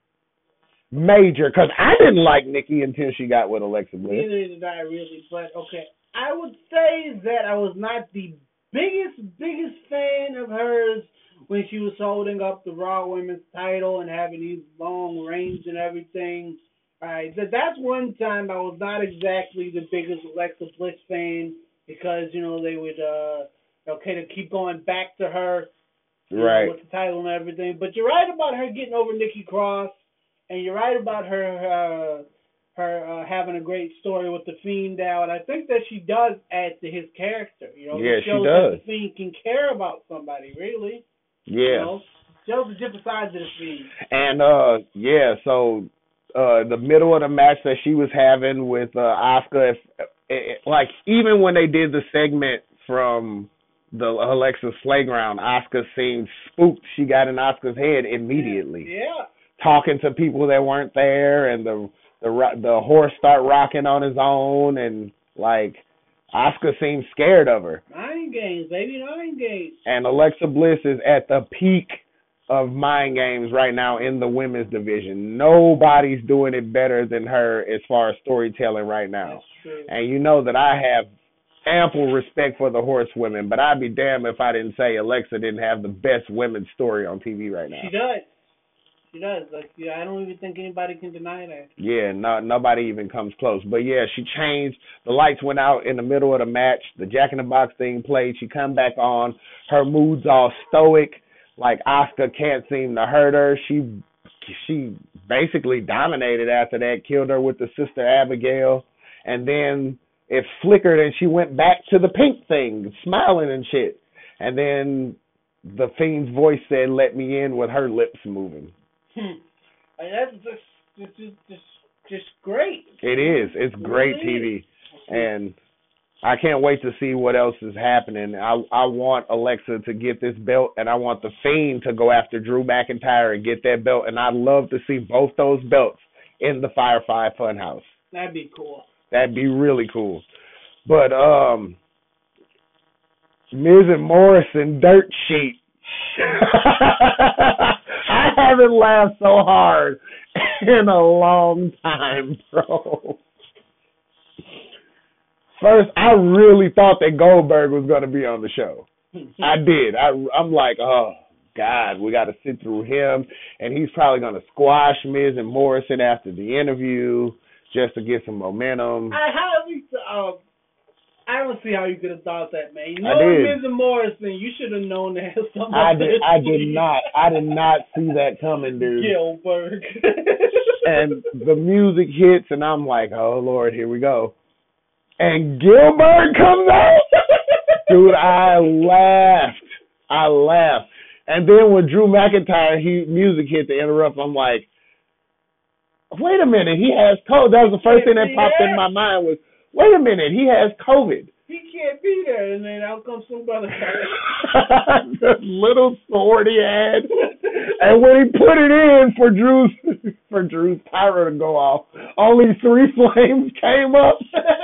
major, because I didn't like Nikki until she got with Alexa Bliss. Neither did I really, but okay. I would say that I was not the biggest, biggest fan of hers when she was holding up the Raw Women's title and having these long reigns and everything. All right, so that's one time I was not exactly the biggest Alexa Bliss fan because, you know, they would, uh, okay, to keep going back to her. Right. Know, with the title and everything. But you're right about her getting over Nikki Cross, and you're right about her uh, her uh, having a great story with the Fiend now. And I think that she does add to his character. You know, yeah, it shows she does. that the Fiend can care about somebody, really. Yeah. You know, shows the different sides of the Fiend. And uh, yeah, so uh, the middle of the match that she was having with uh, Asuka, if, it, like even when they did the segment from the Alexa Playground, Asuka seemed spooked. She got in Asuka's head immediately. Yeah. Talking to people that weren't there, and the the the horse start rocking on his own, and like Asuka seemed scared of her. Mind games, baby, mind games. And Alexa Bliss is at the peak of mind games right now in the women's division. Nobody's doing it better than her as far as storytelling right now. That's true. And you know that I have ample respect for the horsewomen, but I'd be damned if I didn't say Alexa didn't have the best women's story on T V right now. She does. She does. Like, yeah, I don't even think anybody can deny that. Yeah, no, nobody even comes close. But yeah, she changed. The lights went out in the middle of the match. The Jack in the Box thing played. She come back on. Her mood's all stoic. Like Asuka can't seem to hurt her. She she basically dominated after that. Killed her with the Sister Abigail, and then it flickered and she went back to the pink thing, smiling and shit. And then the Fiend's voice said, "Let me in," with her lips moving. Hmm. I mean, that's just, just, just, just great. It is. It's great T V. And I can't wait to see what else is happening. I I want Alexa to get this belt, and I want the Fiend to go after Drew McIntyre and get that belt. And I'd love to see both those belts in the Firefly Funhouse. That'd be cool. That'd be really cool. But um, Miz and Morrison dirt sheet. I haven't laughed so hard in a long time, bro. First, I really thought that Goldberg was going to be on the show. I did. I, I'm like, oh, God, we got to sit through him, and he's probably going to squash Miz and Morrison after the interview just to get some momentum. I highly, uh, I don't see how you could have thought that, man. You know, I did. Miz and Morrison, you should have known that something. I did. I did not. I did not see that coming, dude. Gilbert. And the music hits, and I'm like, oh Lord, here we go. And Gilbert comes out, dude. I laughed. I laughed. And then when Drew McIntyre, he music hit to interrupt. I'm like, wait a minute, he has COVID. That was the first thing that popped in my mind was, wait a minute, he has COVID. He can't be there, and then out comes some brother. The little sword he had, and when he put it in for Drew's for Drew's pyro to go off, only three flames came up.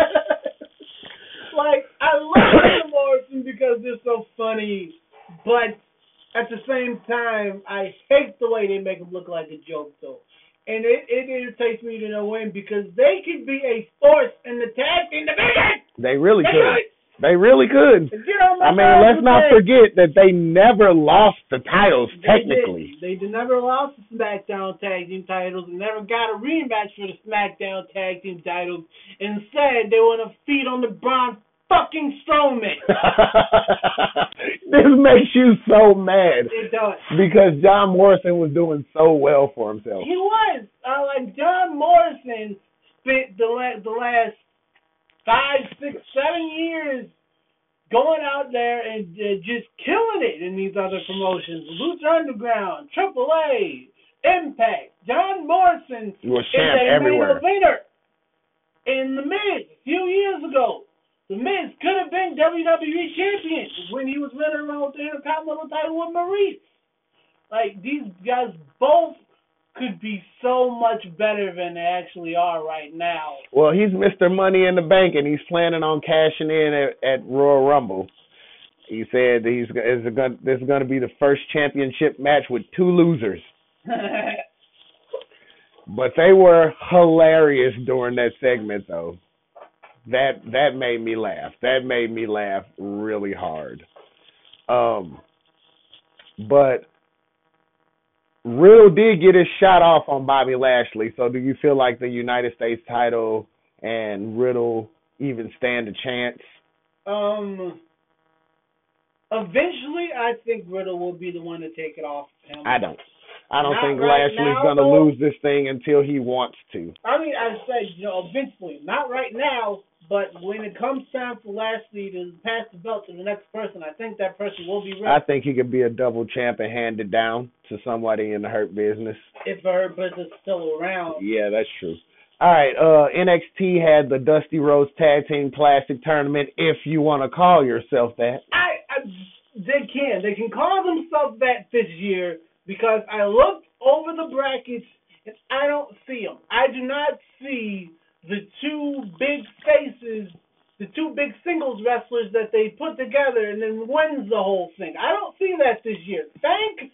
Like, I love Jim Morrison because they're so funny, but at the same time, I hate the way they make him look like a joke, though. And it, it irritates me to no end because they could be a force in the tag team division. They really they could. could. They really could. I mean, let's not forget that they never lost the titles, they technically. Did. They did never lost the SmackDown Tag Team titles and never got a rematch for the SmackDown Tag Team titles. Instead, they want to feed on the Braun fucking Strowman. This makes you so mad. It does. Because John Morrison was doing so well for himself. He was. Uh, like, John Morrison spent the, la- the last five, six, seven years going out there and uh, just killing it in these other promotions. Lucha Underground, Triple A, Impact. John Morrison he was is champ a everywhere. main eventer. In The Miz, a few years ago, The Miz could have been W W E champion when he was running around with the Intercontinental title with Maurice. Like, these guys both could be so much better than they actually are right now. Well, he's Mister Money in the Bank, and he's planning on cashing in at, at Royal Rumble. He said that he's is going, this is going to be the first championship match with two losers. But they were hilarious during that segment, though. That that made me laugh. That made me laugh really hard. Um, but Riddle did get his shot off on Bobby Lashley. So do you feel like the United States title and Riddle even stand a chance? Um, eventually, I think Riddle will be the one to take it off him. I don't. I don't Not think right Lashley's now, going to though. lose this thing until he wants to. I mean, I said, you know, eventually. Not right now, but when it comes time for Lashley to pass the belt to the next person, I think that person will be ready. I think he could be a double champ and hand it down to somebody in the Hurt Business. If the Hurt Business is still around. Yeah, that's true. All right, uh, N X T had the Dusty Rhodes Tag Team Classic Tournament, if you want to call yourself that. I, I, they can. They can call themselves that this year because I looked over the brackets and I don't see them. I do not see the two big faces, the two big singles wrestlers that they put together and then wins the whole thing. I don't see that this year. Thank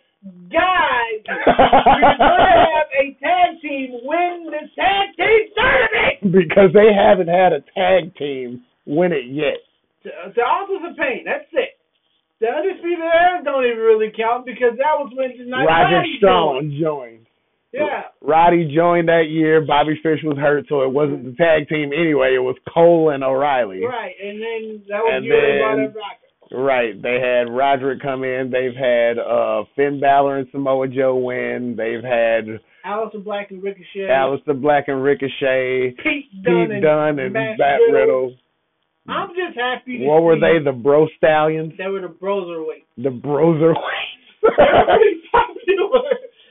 God we're going to have a tag team win the tag team tournament. Because they haven't had a tag team win it yet. The, the Authors of Pain, that's it. The Undisputed Era don't even really count because that was when Roger Strong joined. Yeah. Roddy joined that year. Bobby Fish was hurt, so it wasn't the tag team anyway. It was Cole and O'Reilly. Right, and then that was and you and then, Right, they had Roderick come in. They've had uh, Finn Balor and Samoa Joe win. They've had Aleister Black and Ricochet. Aleister Black and Ricochet. Pete Dunne, Pete Dunne and, and Matt Riddle. Riddle. I'm just happy to What see were they, the Bro Stallions? They were the Broserweights. The Broserweights. They're pretty popular.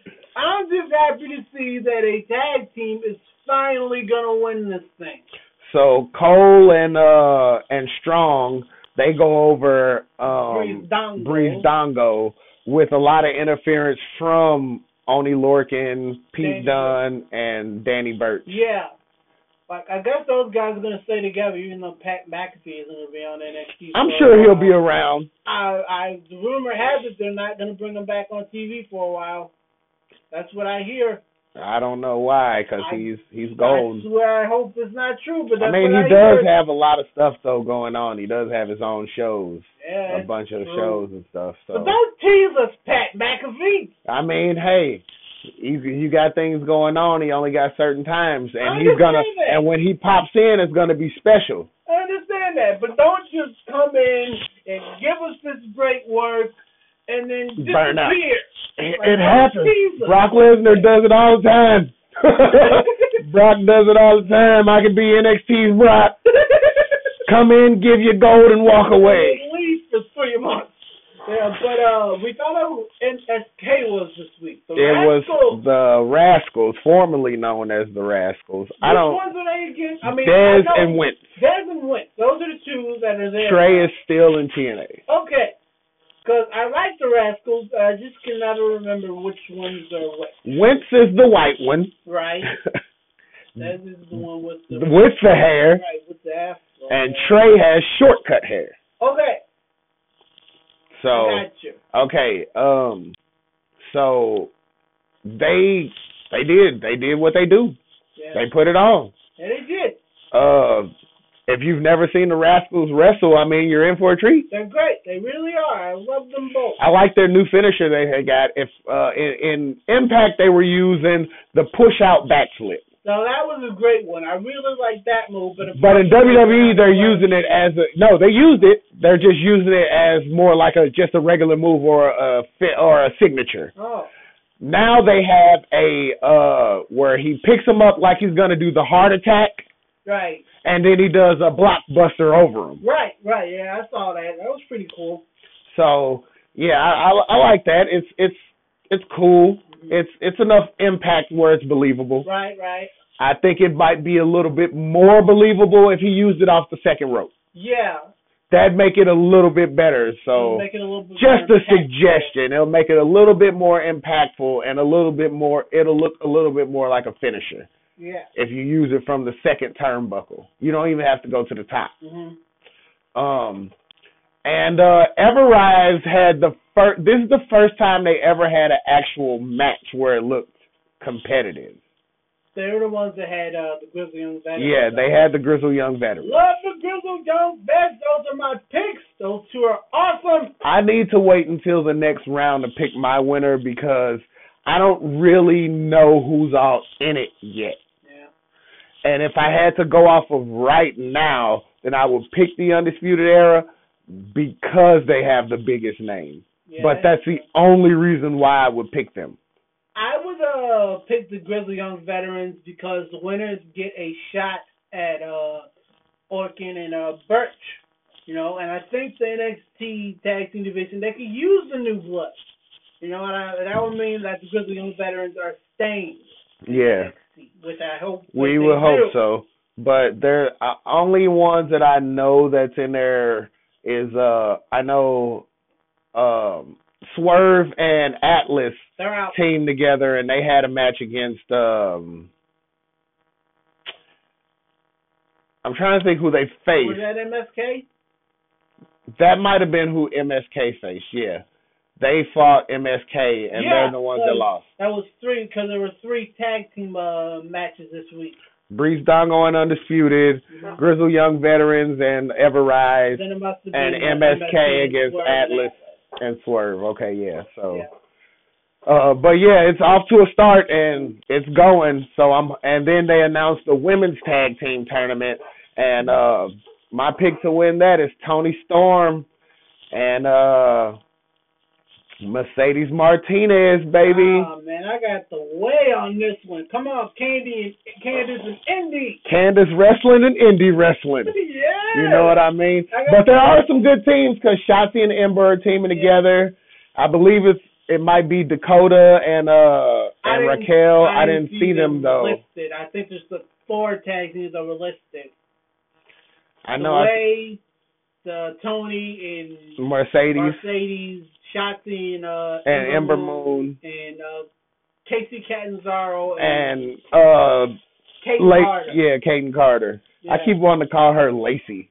I'm just happy to see that a tag team is finally going to win this thing. So Cole and uh and Strong, they go over um, Breezango. Breezango with a lot of interference from Oni Lorcan, Pete Danny Dunne, and Danny Burch. Yeah. Like, I guess those guys are going to stay together, even though Pat McAfee isn't going to be on N X T. I'm for sure he'll be around. I, I, the rumor has it they're not going to bring him back on T V for a while. That's what I hear. I don't know why, because he's he's gold. I swear I hope it's not true, but that's I mean, what he I does hear. have a lot of stuff, though, going on. He does have his own shows, yeah, a bunch of true. shows and stuff. So. But don't tease us, Pat McAfee. I mean, hey, you, you got things going on. He only got certain times, and I he's gonna. that. And when he pops in, it's gonna be special. I understand that, but don't just come in and give us this great work and then disappear. Burn out. It, Like, it happens. Jesus. Brock Lesnar does it all the time. Brock does it all the time. I could be N X T's Brock. Come in, give you gold, and walk away. Leave for three months. Yeah, but uh, we found out who N S K was this week. The It was Rascals. the Rascals, formerly known as the Rascals. Which I don't. ones are they again? I mean, Dez I know and Wentz. Dez and Wentz. Those are the two that are there. Trey now. is still in T N A. Okay. Because I like the Rascals. I just can never remember which ones are what. Wentz is the white one. Right. That is the one with the with the hair. Right, with the afro. And Trey has shortcut hair. Okay. So I got you. okay, um, so they they did they did what they do. Yeah. They put it on. And they did. Uh, if you've never seen the Rascals wrestle, I mean, you're in for a treat. They're great. They really are. I love them both. I like their new finisher they had got. If uh, in, in Impact they were using the push out backflip. Now that was a great one. I really like that move, but but in W W E they're using it as a no, they used it. They're just using it as more like a just a regular move or a fit or a signature. Oh. Now they have a uh where he picks him up like he's gonna do the heart attack. Right. And then he does a blockbuster over him. Right, right, yeah, I saw that. That was pretty cool. So yeah, I, I, I like that. It's it's it's cool. It's it's enough impact where it's believable. Right, right. I think it might be a little bit more believable if he used it off the second rope. Yeah. That'd make it a little bit better. So make it a little bit just a impactful. suggestion. It'll make it a little bit more impactful and a little bit more. It'll look a little bit more like a finisher. Yeah. If you use it from the second turnbuckle, you don't even have to go to the top. Mm-hmm. Um, and uh, Everrise had the first. This is the first time they ever had an actual match where it looked competitive. They were the ones that had uh, the Grizzly Young Veterans. Yeah, they had the Grizzle Young Veterans. Love the Grizzly Young Vets. Those are my picks. Those two are awesome. I need to wait until the next round to pick my winner because I don't really know who's all in it yet. Yeah. And if I had to go off of right now, then I would pick the Undisputed Era because they have the biggest name. Yeah, but that's the only reason why I would pick them. I would uh pick the Grizzly Young Veterans because the winners get a shot at uh Orkin and uh Birch, you know, and I think the N X T Tag Team division they could use the new blood, you know, and I, that would mean that the Grizzly Young Veterans are staying. Yeah, N X T, which I hope we will hope do. so. But they're uh, only ones that I know that's in there is uh I know um. Swerve and Atlas They're out. teamed together, and they had a match against. Um, I'm trying to think who they faced. Was that M S K? That might have been who M S K faced. Yeah, they fought M S K, and yeah, they're the ones that lost. That was three because there were three tag team uh, matches this week. Breeze Dongo and Undisputed, mm-hmm. Grizzle Young Veterans, and Everrise, and M S K against Atlas. And Swerve, okay, yeah. So, yeah. Uh, but yeah, it's off to a start and it's going. So I'm, and then they announced the women's tag team tournament, and uh, my pick to win that is Toni Storm and uh, Mercedes Martinez, baby. Oh man, I got the way on this one. Come on, Candy and Candice and Indy. Candice wrestling and Indy wrestling. Yeah. You know what I mean? I but there are some good teams because Shotzi and Ember are teaming yeah. together. I believe it's it might be Dakota and uh and I Raquel. I didn't, I didn't see, see them, them though. Listed. I think there's the four tag teams that were listed. I know. The way, the Tony and Mercedes. Mercedes. Shotzi and uh and Ember, Ember Moon, Moon and uh Casey Catanzaro and, and uh Kayden La- Carter. Yeah, Kayden Carter. Yeah. I keep wanting to call her Lacey.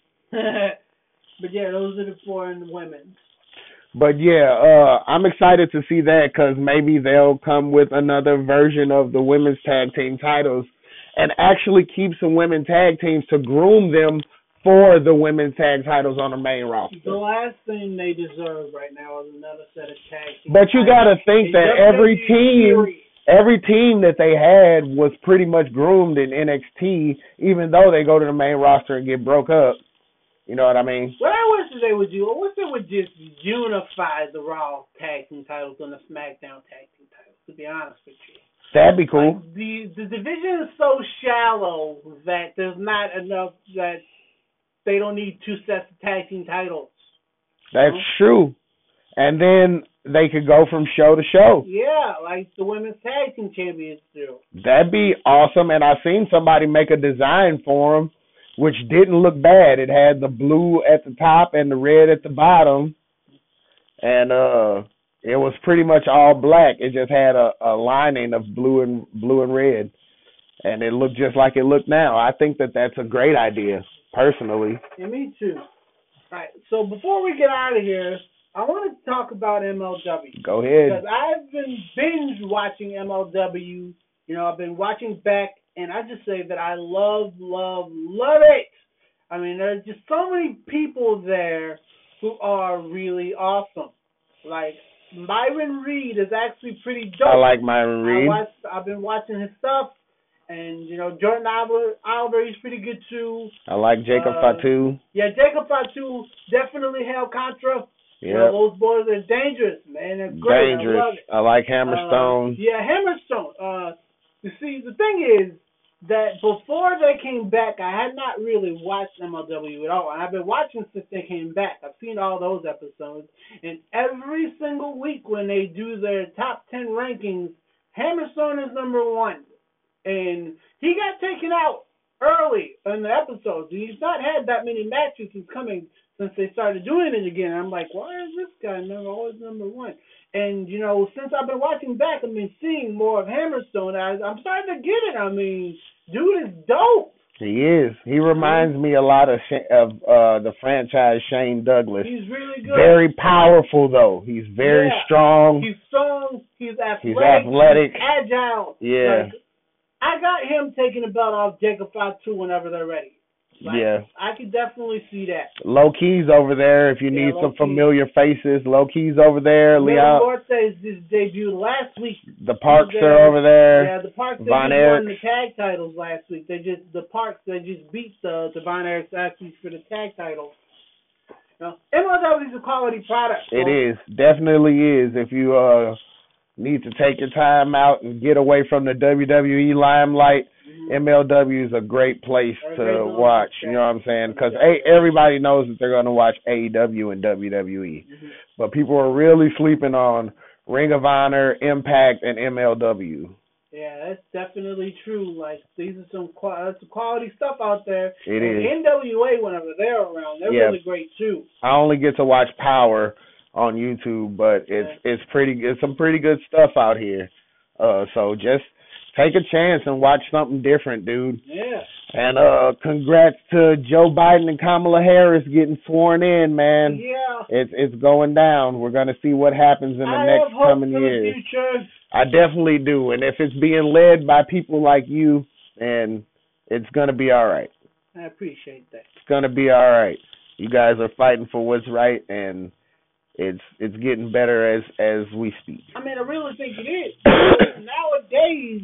But yeah, those are the four in the women. But yeah, uh I'm excited to see that because maybe they'll come with another version of the women's tag team titles and actually keep some women tag teams to groom them for the women's tag titles on the main roster. The last thing they deserve right now is another set of tag teams. But you got to think that every team, every team that they had was pretty much groomed in N X T, even though they go to the main roster and get broke up. You know what I mean? What I wish they would do, I wish they would just unify the Raw tag team titles and the SmackDown tag team titles, to be honest with you. That'd be cool. Like the, the division is so shallow that there's not enough that they don't need two sets of tag team titles. That's true. and then they could go from show to show. Yeah, like the women's tag team champions do. That'd be awesome. And I seen somebody make a design for them, which didn't look bad. It had the blue at the top and the red at the bottom, and uh, it was pretty much all black. It just had a, a lining of blue and blue and red, and it looked just like it looked now. I think that that's a great idea, personally. Yeah, me too. All right, so before we get out of here, I want to talk about M L W. Go ahead. Because I've been binge watching M L W. You know, I've been watching back, and I just say that I love, love, love it. I mean, there's just so many people there who are really awesome. Like, Myron Reed is actually pretty dope. I like Myron Reed. I watched, I've been watching his stuff. And, you know, Jordan Oliver, Oliver, he's pretty good, too. I like Jacob uh, Fatu. Yeah, Jacob Fatu definitely held Contra. Yeah, you know, those boys are dangerous, man. They're great. Dangerous. I love it. I like Hammerstone. Uh, yeah, Hammerstone. Uh, you see, the thing is that before they came back, I had not really watched M L W at all. And I've been watching since they came back. I've seen all those episodes. And every single week when they do their top ten rankings, Hammerstone is number one. And he got taken out early in the episodes. He's not had that many matches since coming since they started doing it again. I'm like, why is this guy never always number one? And, you know, since I've been watching back, I've been seeing more of Hammerstone. I, I'm starting to get it. I mean, dude is dope. He is. He reminds me a lot of of uh, the franchise Shane Douglas. He's really good. Very powerful, though. He's very yeah. strong. He's strong. He's athletic. He's athletic. He's agile. Yeah. Like, I got him taking the belt off Jacob Fatu whenever they're ready. Like, yeah. I could definitely see that. Low Key's over there if you yeah, need some Key. familiar faces. Low Key's over there. Leon Fortes just debuted last week. The Parks are over there. Yeah, the Parks they Von just Erich. won the tag titles last week. They just the Parks they just beat the the Von Erichs last week for the tag titles. Now, M L W is a quality product. So. It is. Definitely is. If you uh need to take your time out and get away from the W W E limelight, mm-hmm. M L W is a great place a to great watch. You know what I'm saying? Because yeah. everybody knows that they're going to watch A E W and W W E. Mm-hmm. But people are really sleeping on Ring of Honor, Impact, and M L W. Yeah, that's definitely true. Like, these are some, that's some quality stuff out there. It and is. N W A, whenever they're around, they're yeah. really great, too. I only get to watch Power on YouTube, but it's yeah. it's pretty it's some pretty good stuff out here. Uh, so just take a chance and watch something different, dude. Yeah. And uh, congrats to Joe Biden and Kamala Harris getting sworn in, man. Yeah. It's it's going down. We're gonna see what happens in the I next have hope coming for years. The future. I definitely do, and if it's being led by people like you, then it's gonna be all right. I appreciate that. It's gonna be all right. You guys are fighting for what's right, and It's it's getting better as, as we speak. I mean, I really think it is. Nowadays,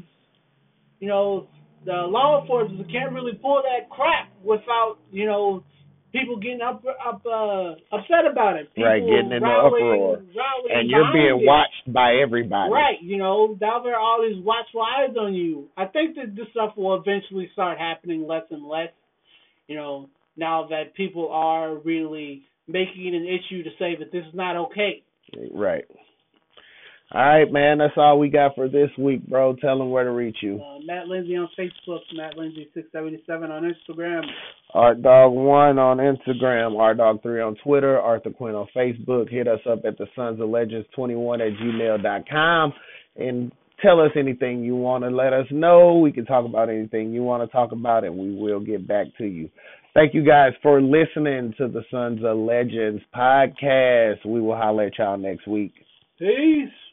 you know, the law enforcement can't really pull that crap without, you know, people getting up up uh, upset about it. People right, getting in rallying, the uproar. Rallying and you're being it. watched by everybody. Right, you know, now there are all these watchful eyes on you. I think that this stuff will eventually start happening less and less, you know, now that people are really making it an issue to say that this is not okay. Right. All right, man. That's all we got for this week, bro. Tell them where to reach you. Uh, Matt Lindsay on Facebook, Matt Lindsay six seventy-seven on Instagram. Art Dog one on Instagram, Art Dog three on Twitter, Arthur Quinn on Facebook. Hit us up at the Sons of Legends twenty-one at gmail dot com and tell us anything you want to let us know. We can talk about anything you want to talk about, and we will get back to you. Thank you guys for listening to the Sons of Legends podcast. We will holler at y'all next week. Peace.